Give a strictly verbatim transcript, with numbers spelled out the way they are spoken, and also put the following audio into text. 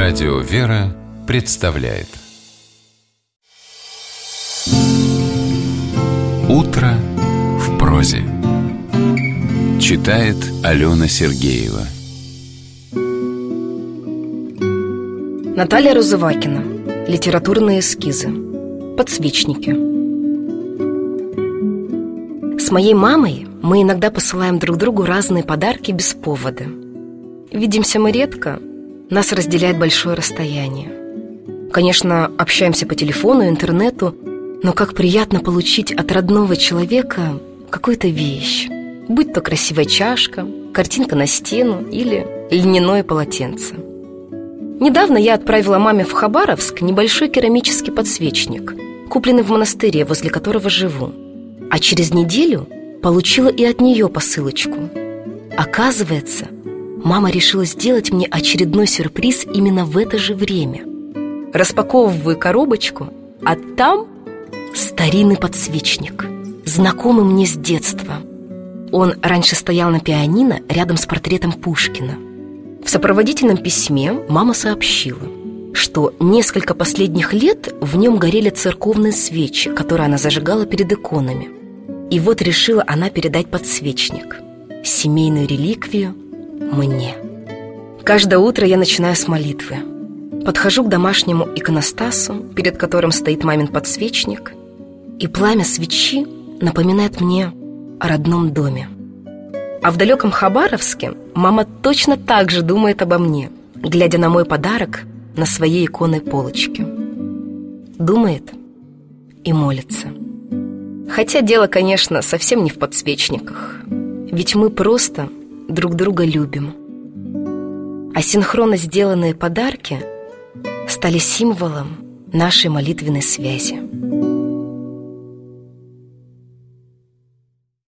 Радио «Вера» представляет «Утро в прозе». Читает Алена Сергеева. Наталья Розывакина. Литературные эскизы. Подсвечники. С моей мамой мы иногда посылаем друг другу разные подарки без повода. Видимся мы редко, нас разделяет большое расстояние. Конечно, общаемся по телефону, интернету, но как приятно получить от родного человека какую-то вещь. Будь то красивая чашка, картинка на стену или льняное полотенце. Недавно я отправила маме в Хабаровск небольшой керамический подсвечник, купленный в монастыре, возле которого живу. А через неделю получила и от нее посылочку. Оказывается, мама решила сделать мне очередной сюрприз именно в это же время. Распаковываю коробочку, а там старинный подсвечник, знакомый мне с детства. Он раньше стоял на пианино рядом с портретом Пушкина. В сопроводительном письме мама сообщила, что несколько последних лет в нем горели церковные свечи, которые она зажигала перед иконами. И вот решила она передать подсвечник, семейную реликвию, мне. Каждое утро я начинаю с молитвы. Подхожу к домашнему иконостасу, перед которым стоит мамин подсвечник, и пламя свечи напоминает мне о родном доме. А в далеком Хабаровске мама точно так же думает обо мне, глядя на мой подарок на своей иконной полочке. Думает и молится. Хотя дело, конечно, совсем не в подсвечниках, ведь мы просто друг друга любим. А синхронно сделанные подарки стали символом нашей молитвенной связи.